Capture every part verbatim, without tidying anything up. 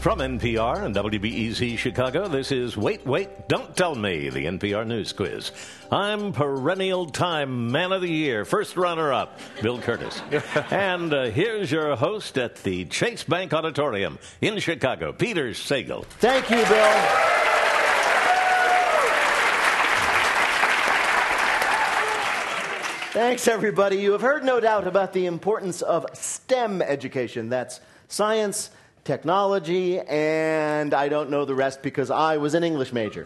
From N P R and W B E Z Chicago, this is Wait, Wait, Don't Tell Me, the N P R News Quiz. I'm perennial time man of the year, first runner-up, Bill Curtis. And uh, here's your host at the Chase Bank Auditorium in Chicago, Peter Sagal. Thank you, Bill. Thanks, everybody. You have heard, no doubt, about the importance of STEM education. That's science, technology, and I don't know the rest because I was an English major.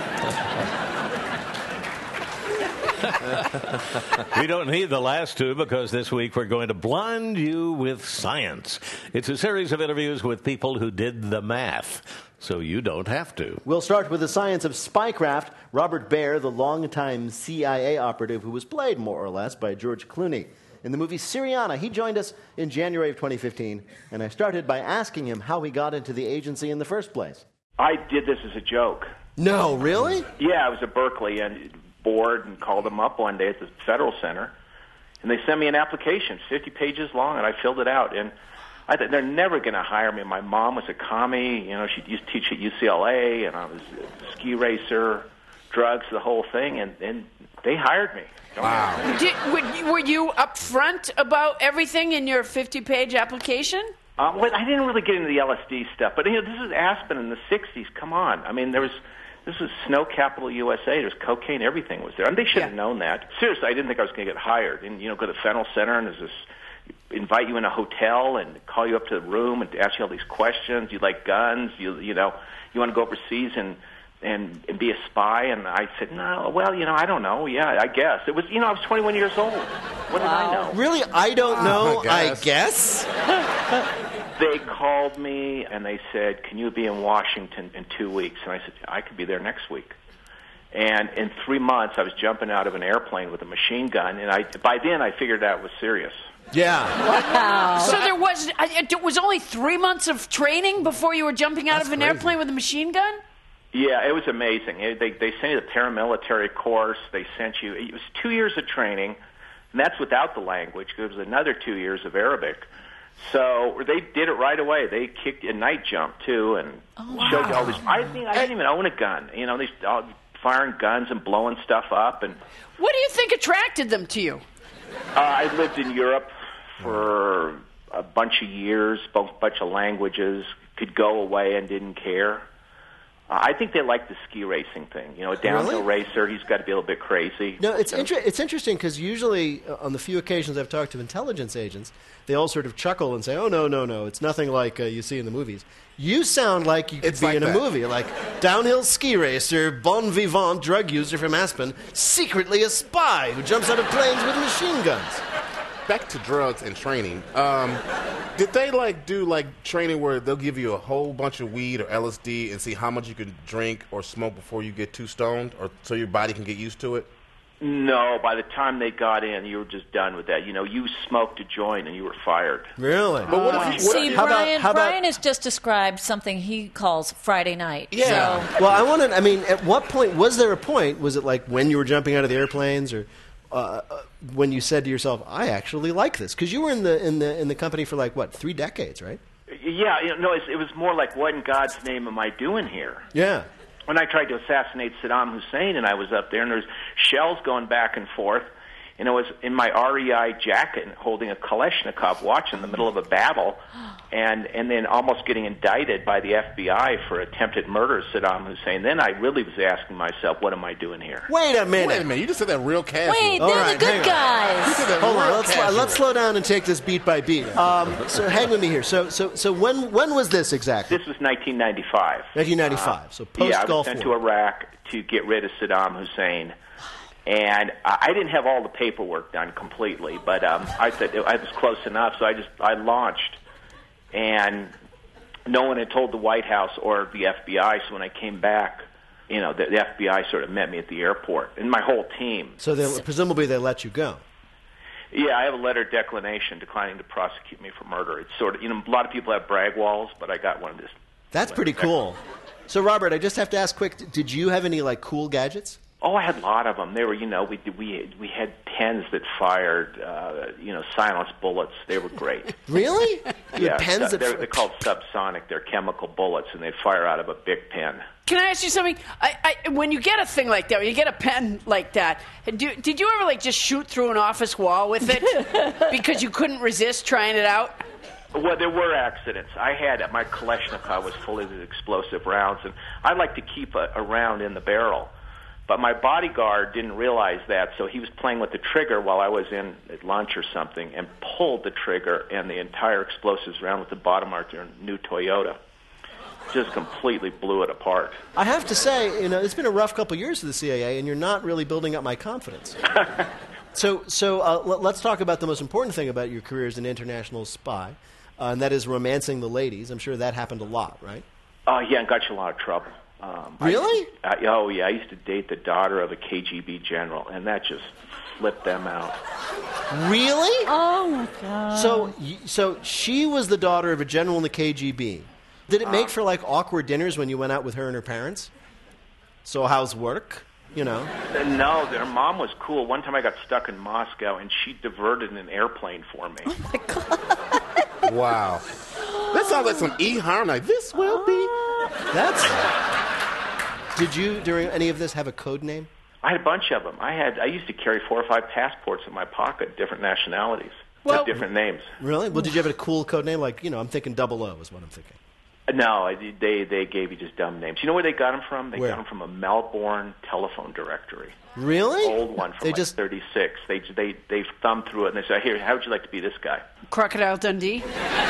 We don't need the last two because this week we're going to blind you with science. It's a series of interviews with people who did the math, so you don't have to. We'll start with the science of spycraft. Robert Baer, the longtime C I A operative who was played, more or less, by George Clooney in the movie Syriana. He joined us in January of twenty fifteen, and I started by asking him how he got into the agency in the first place. I did this as a joke. No, really? Yeah, I was at Berkeley and bored and called them up one day at the Federal Center, and they sent me an application, fifty pages long, and I filled it out. And I thought, they're never going to hire me. My mom was a commie. You know, she used to teach at U C L A, and I was a ski racer, drugs, the whole thing, and, and they hired me. Wow. Did, were, were you upfront about everything in your fifty-page application? Um, well, I didn't really get into the L S D stuff, but you know, this is Aspen in the sixties. Come on. I mean, there was this was snow capital U S A. There was cocaine. Everything was there. And they should have yeah. known that. Seriously, I didn't think I was going to get hired. And, you know, go to the Federal Center, and there's this, invite you in a hotel and call you up to the room and ask you all these questions. You like guns? You, you know, you want to go overseas and And, and be a spy, and I said, no, well, you know, I don't know. Yeah, I guess. It was, you know, I was twenty-one years old. What wow. did I know? Really? I don't know, I guess. I guess. They called me, and they said, can you be in Washington in two weeks? And I said, I could be there next week. And in three months, I was jumping out of an airplane with a machine gun, and I by then I figured out it was serious. Yeah. Wow. So there was, it was only three months of training before you were jumping out That's of an crazy. airplane with a machine gun? Yeah, it was amazing. They they sent you the paramilitary course. They sent you. It was two years of training, and that's without the language. There was another two years of Arabic. So they did it right away. They kicked a night jump too, and oh, wow. showed you all this. I think I didn't even own a gun. You know, they all firing guns and blowing stuff up. And what do you think attracted them to you? Uh, I lived in Europe for a bunch of years, a bunch of languages. Could go away and didn't care. I think they like the ski racing thing. You know, a downhill really? racer, he's got to be a little bit crazy. No, it's, inter- it's interesting because usually uh, on the few occasions I've talked to intelligence agents, they all sort of chuckle and say, oh, no, no, no, it's nothing like uh, you see in the movies. You sound like you could it's be like in that. a movie, like downhill ski racer, bon vivant drug user from Aspen, secretly a spy who jumps out of planes with machine guns. Back to drugs and training. Um, did they like do like training where they'll give you a whole bunch of weed or L S D and see how much you can drink or smoke before you get too stoned, or so your body can get used to it? No, by the time they got in, you were just done with that. You know, you smoked a joint and you were fired. Really? But what if you, what, See, how Brian, about, how Brian about, has just described something he calls Friday night. Yeah. So. Well, I want to, I mean, at what point, was there a point, was it like when you were jumping out of the airplanes or uh, when you said to yourself, I actually like this? Because you were in the, in, the, in the company for like, what, three decades, right? Yeah, you know, no, it, it was more like, what in God's name am I doing here? Yeah. When I tried to assassinate Saddam Hussein, and I was up there, and there's shells going back and forth, and I was in my R E I jacket holding a Kalashnikov, watching the middle of a battle, and and then almost getting indicted by the F B I for attempted murder of Saddam Hussein. Then I really was asking myself, what am I doing here? Wait a minute. Wait a minute, you just said that real casual. Wait, they're All right, the hang good on. guys. You said that Hold real on, let's, casual. let's slow down and take this beat by beat. Um, so hang with me here. So so so when when was this exactly? This was nineteen ninety-five. nineteen ninety-five. Uh, so post yeah, I was Gulf sent War. to Iraq to get rid of Saddam Hussein. And I didn't have all the paperwork done completely, but um, I said I was close enough, so I just I launched. And no one had told the White House or the F B I, so when I came back, you know, the, the F B I sort of met me at the airport, and my whole team. So they, presumably they let you go. Yeah, I have a letter of declination declining to prosecute me for murder. It's sort of, you know, a lot of people have brag walls, but I got one of this. That's pretty cool. So, Robert, I just have to ask quick, did you have any, like, cool gadgets? Oh, I had a lot of them. They were, you know, we we we had pens that fired, uh, you know, silenced bullets. They were great. Really? You Yeah, had pens su- that they're, they're called subsonic. They're chemical bullets, and they fire out of a big pen. Can I ask you something? I, I, when you get a thing like that, when you get a pen like that, do, did you ever like just shoot through an office wall with it because you couldn't resist trying it out? Well, there were accidents. I had my Kalashnikov was full of explosive rounds, and I like to keep a, a round in the barrel. But my bodyguard didn't realize that, so he was playing with the trigger while I was in at lunch or something, and pulled the trigger, and the entire explosives round with the bottom of their new Toyota just completely blew it apart. I have to say, you know, it's been a rough couple of years for the C I A, and you're not really building up my confidence. so, so uh, l- let's talk about the most important thing about your career as an international spy, uh, and that is romancing the ladies. I'm sure that happened a lot, right? Oh, yeah, and got you in a lot of trouble. Um, Really? I, I, oh, yeah, I used to date the daughter of a K G B general, and that just flipped them out. Really? Oh, my God. So, y- so she was the daughter of a general in the K G B. Did it make Um, for like awkward dinners when you went out with her and her parents? So how's work? You know. Uh, No, their mom was cool. One time I got stuck in Moscow, and she diverted an airplane for me. Wow. That sounds like some E. Harm. Like, this will be. That's. Did you during any of this have a code name? I had a bunch of them. I had. I used to carry four or five passports in my pocket, different nationalities, Well- with different names. Really? Well, did you have a cool code name? Like, you know, I'm thinking Double O is what I'm thinking. No, I, they they gave you just dumb names. You know where they got them from? They Where? got them from a Melbourne telephone directory. Really? Old one from They like just. thirty-six. They they they thumbed through it and they said, "Here, how would you like to be this guy?" Crocodile Dundee?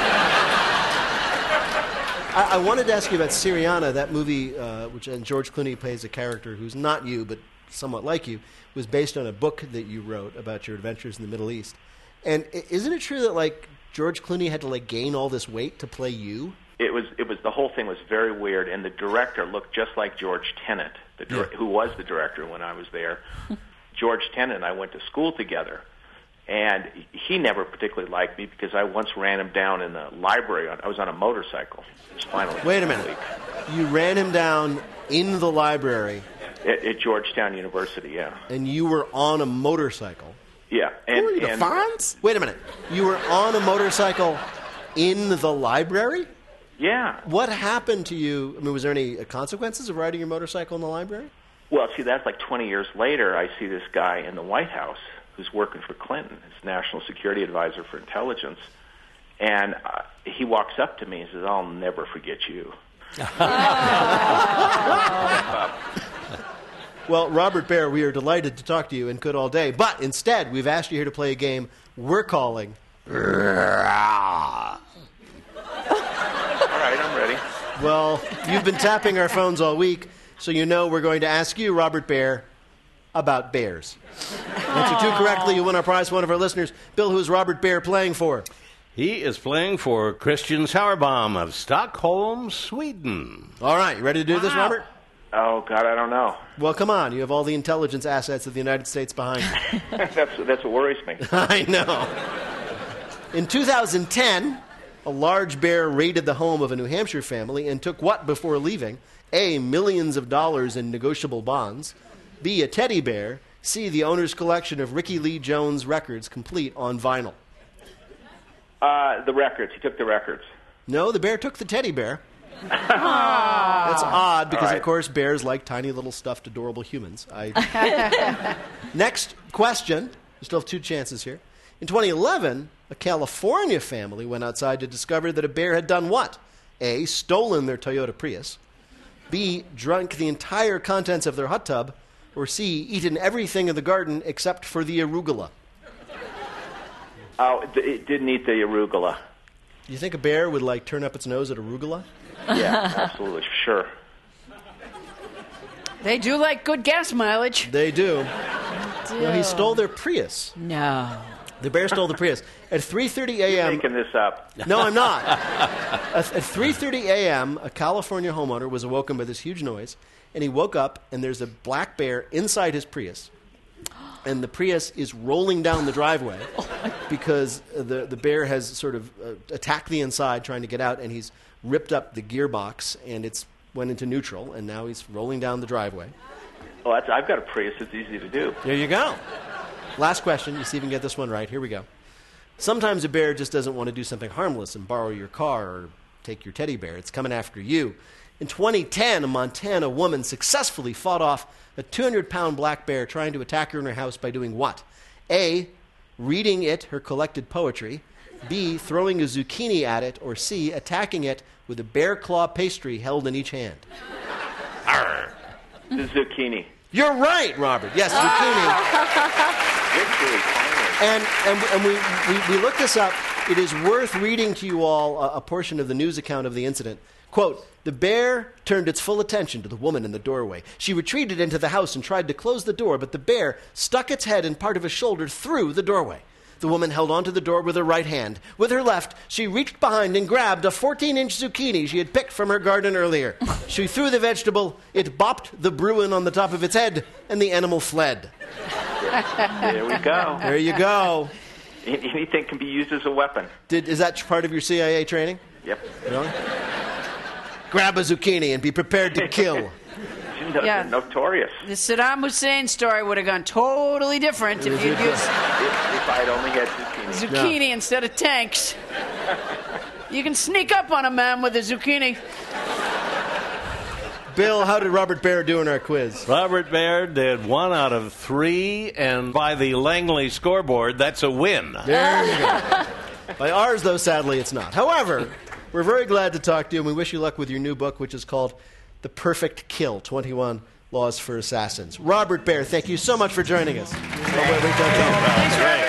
I, I wanted to ask you about Syriana, that movie, uh, which and George Clooney plays a character who's not you, but somewhat like you, was based on a book that you wrote about your adventures in the Middle East. And i- isn't it true that like George Clooney had to like gain all this weight to play you? It was it was the whole thing was very weird, and the director looked just like George Tenet, the dir- Yeah. who was the director when I was there. George Tenet and I went to school together, and he never particularly liked me because I once ran him down in the library. On, I was on a motorcycle. Finally, Wait a minute. You ran him down in the library, at, at Georgetown University. Yeah, and you were on a motorcycle. yeah, and, Who are you, the and Fonz? Wait a minute. You were on a motorcycle in the library? yeah. What happened to you? I mean, was there any consequences of riding your motorcycle in the library? Well, see, that's like twenty years later. I see this guy in the White House who's working for Clinton, his national security advisor for intelligence, and uh, he walks up to me and says, "I'll never forget you." Well, Robert Baer, we are delighted to talk to you and could all day, but instead, we've asked you here to play a game we're calling. All right, I'm ready. Well, you've been tapping our phones all week, so you know we're going to ask you, Robert Baer, about bears. Answer two correctly, you win our prize for one of our listeners. Bill, who's Robert Baer playing for? He is playing for Christian Sauerbaum of Stockholm, Sweden. All right, you ready to do this, Robert? Oh God, I don't know. Well, come on. You have all the intelligence assets of the United States behind you. that's that's what worries me. I know. In two thousand ten, a large bear raided the home of a New Hampshire family and took what before leaving? A, millions of dollars in negotiable bonds. B, a teddy bear. C, the owner's collection of Ricky Lee Jones records complete on vinyl. Uh, the records. He took the records. No, the bear took the teddy bear. That's odd because, All right. of course, bears like tiny little stuffed adorable humans. I... Next question. You still have two chances here. In twenty eleven, a California family went outside to discover that a bear had done what? A, stolen their Toyota Prius. B, drunk the entire contents of their hot tub. Or C, eaten everything in the garden except for the arugula. Oh, it, it didn't eat the arugula. Do you think a bear would, like, turn up its nose at arugula? Yeah, absolutely, sure. They do like good gas mileage. They do. No, he stole their Prius. No. The bear stole the Prius. At three thirty a.m. Making this up. No, I'm not. At, at three thirty a.m., a California homeowner was awoken by this huge noise, and he woke up, and there's a black bear inside his Prius. And the Prius is rolling down the driveway because the, the bear has sort of uh, attacked the inside trying to get out, and he's ripped up the gearbox, and it's went into neutral, and now he's rolling down the driveway. Well, that's, I've got a Prius. It's easy to do. There you go. Last question. You see if you can get this one right. Here we go. Sometimes a bear just doesn't want to do something harmless and borrow your car or take your teddy bear. It's coming after you. In twenty ten, a Montana woman successfully fought off a two hundred pound black bear trying to attack her in her house by doing what? A, reading it her collected poetry. B, throwing a zucchini at it. Or C, attacking it with a bear claw pastry held in each hand. Arr. The zucchini. You're right, Robert. Yes, zucchini. Victory. And, and, and we, we, we looked this up. It is worth reading to you all a, a portion of the news account of the incident. Quote, the bear turned its full attention to the woman in the doorway. She retreated into the house and tried to close the door, but the bear stuck its head and part of his shoulder through the doorway. The woman held onto the door with her right hand. With her left, she reached behind and grabbed a fourteen-inch zucchini she had picked from her garden earlier. She threw the vegetable, it bopped the Bruin on the top of its head, and the animal fled. There we go. There you go. Anything can be used as a weapon. Did, is that part of your C I A training? Yep. Really? Grab a zucchini and be prepared to kill. No, Yeah. Notorious. The Saddam Hussein story would have gone totally different if you'd used If, if I'd only had zucchini. zucchini instead of tanks. You can sneak up on a man with a zucchini. Bill, how did Robert Baer do in our quiz? Robert Baird did one out of three, and by the Langley scoreboard, that's a win. There you go. By ours, though, sadly, it's not. However, we're very glad to talk to you, and we wish you luck with your new book, which is called The Perfect Kill, twenty-one Laws for Assassins. Robert Baer, thank you so much for joining us. Thanks, Robert.